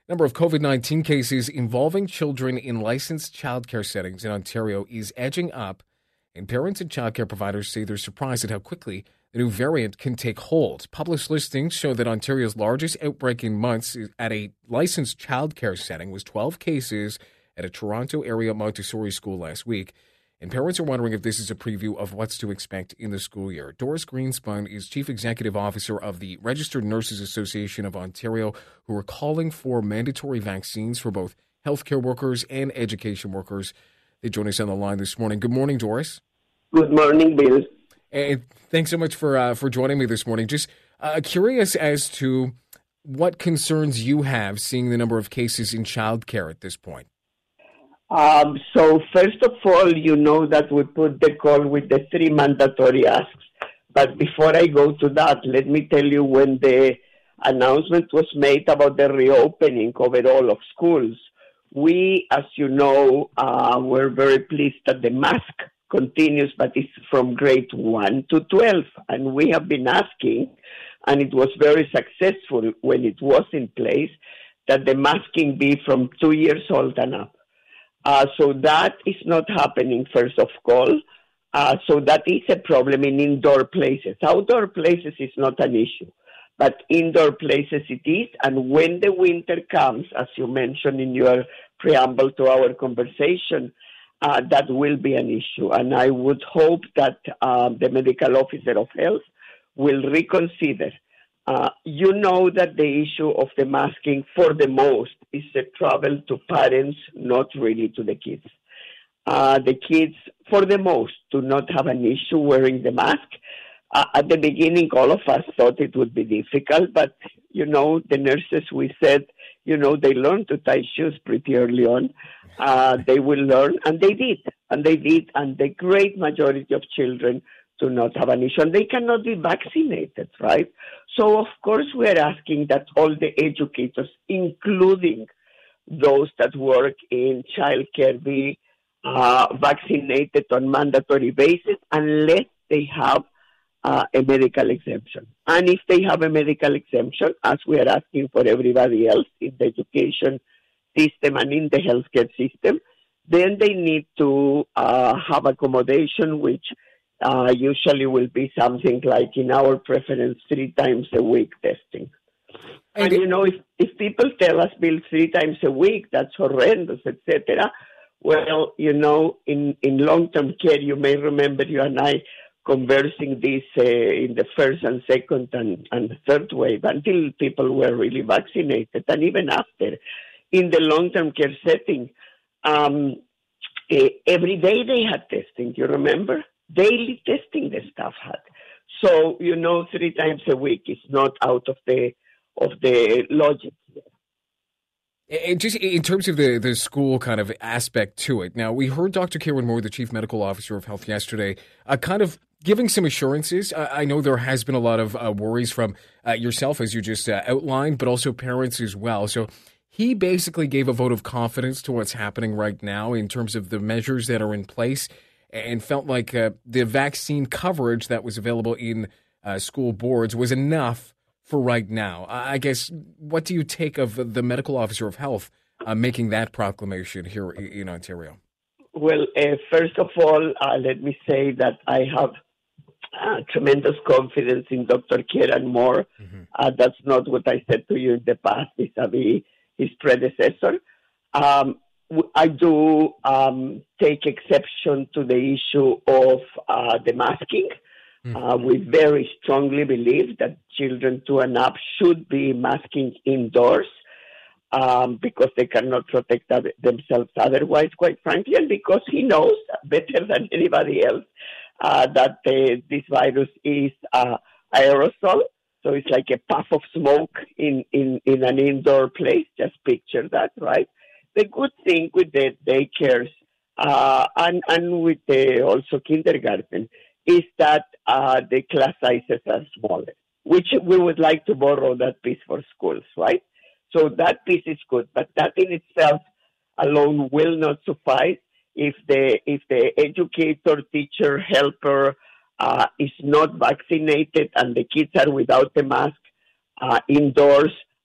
Number of COVID-19 cases involving children in licensed childcare settings in Ontario is edging up, and parents and childcare providers say they're surprised at how quickly the new variant can take hold. Published listings show that Ontario's largest outbreak in months at a licensed childcare setting was 12 cases at a Toronto area Montessori school last week. And parents are wondering if this is a preview of what's to expect in the school year. Doris Greenspun is Chief Executive Officer of the Registered Nurses Association of Ontario, who are calling for mandatory vaccines for both healthcare workers and education workers. They join us on the line this morning. Good morning, Doris. Good morning, Bill. And thanks so much for joining me this morning. Just curious as to what concerns you have seeing the number of cases in childcare at this point. So first of all, you know that we put the call with the 3 mandatory asks. But before I go to that, let me tell you when the announcement was made about the reopening overall of schools, we, as you know, were very pleased that the mask continues, but it's from grade 1 to 12. And we have been asking, and it was very successful when it was in place, that the masking be from 2 years old and up. So that is not happening, first of all. So that is a problem in indoor places. Outdoor places is not an issue, but indoor places it is. And when the winter comes, as you mentioned in your preamble to our conversation, that will be an issue. And I would hope that the medical officer of health will reconsider. You know that the issue of the masking, for the most, is a trouble to parents, not really to the kids. The kids, for the most, do not have an issue wearing the mask. At the beginning, all of us thought it would be difficult, but, you know, the nurses, we said, you know, they learned to tie shoes pretty early on. They will learn, and they did. And the great majority of children do not have an issue, and they cannot be vaccinated, right? So, of course, we are asking that all the educators, including those that work in childcare, be vaccinated on mandatory basis unless they have a medical exemption. And if they have a medical exemption, as we are asking for everybody else in the education system and in the healthcare system, then they need to have accommodation, which usually will be something like, in our preference, 3 times a week testing. And you know, if people tell us, Bill, 3 times a week, that's horrendous, etc. Well, you know, in long-term care, you may remember you and I conversing this in the first and second and third wave until people were really vaccinated. And even after, in the long-term care setting, every day they had testing, you remember? Daily testing the staff had. So, you know, 3 times a week is not out of the logic. And just in terms of the school kind of aspect to it, now we heard Dr. Karen Moore, the Chief Medical Officer of Health yesterday, kind of giving some assurances. I know there has been a lot of worries from yourself, as you just outlined, but also parents as well. So he basically gave a vote of confidence to what's happening right now in terms of the measures that are in place, and felt like the vaccine coverage that was available in school boards was enough for right now. I guess, what do you take of the medical officer of health making that proclamation here in Ontario? Well, first of all, let me say that I have tremendous confidence in Dr. Kieran Moore. Mm-hmm. That's not what I said to you in the past vis-a-vis his predecessor. I do take exception to the issue of the masking. We very strongly believe that children 2 and up should be masking indoors because they cannot protect themselves otherwise, quite frankly, and because he knows better than anybody else that this virus is aerosol. So it's like a puff of smoke in an indoor place. Just picture that, right? The good thing with the daycares and with also kindergarten is that the class sizes are smaller, which we would like to borrow that piece for schools, right? So that piece is good, but that in itself alone will not suffice if the educator, teacher, helper is not vaccinated and the kids are without the mask indoors.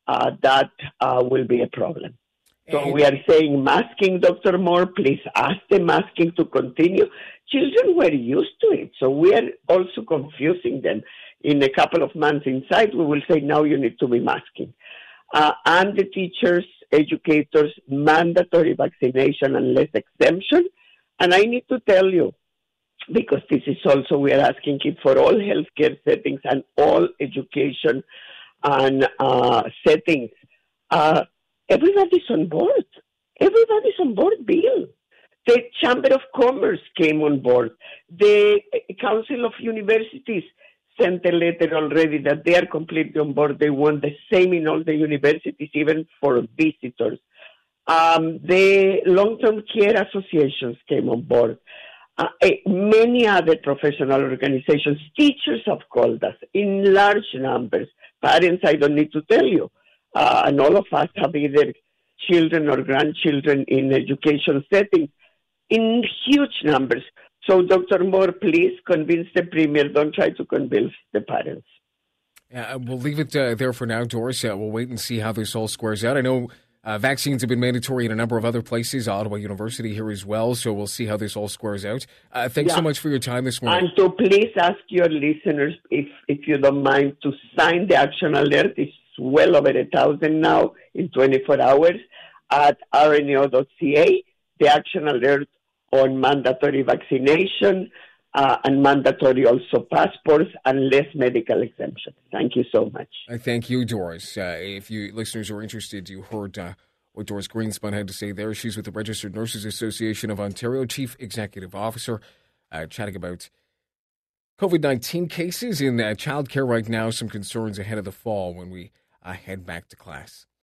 that will be a problem. So we are saying masking, Dr. Moore, please ask the masking to continue. Children were used to it, so we are also confusing them. In a couple of months inside, we will say, now you need to be masking. And the teachers, educators, mandatory vaccination unless exemption. And I need to tell you, because this is also, we are asking it for all healthcare settings and all education and settings. Everybody's on board. Everybody's on board, Bill. The Chamber of Commerce came on board. The Council of Universities sent a letter already that they are completely on board. They want the same in all the universities, even for visitors. The long-term care associations came on board. Many other professional organizations, teachers have called us in large numbers. Parents, I don't need to tell you. And all of us have either children or grandchildren in education settings in huge numbers. So, Dr. Moore, please convince the Premier. Don't try to convince the parents. We'll leave it there for now, Doris. We'll wait and see how this all squares out. I know vaccines have been mandatory in a number of other places, Ottawa University here as well, so we'll see how this all squares out. Thanks so much for your time this morning. And to please ask your listeners, if you don't mind, to sign the action alert. It's well over 1,000 now in 24 hours at rno.ca, the action alert on mandatory vaccination and mandatory also passports and less medical exemptions. Thank you so much. Thank you, Doris. If you listeners are interested, you heard what Doris Greenspun had to say there. She's with the Registered Nurses Association of Ontario, Chief Executive Officer, chatting about COVID-19 cases in childcare right now, some concerns ahead of the fall when we head back to class.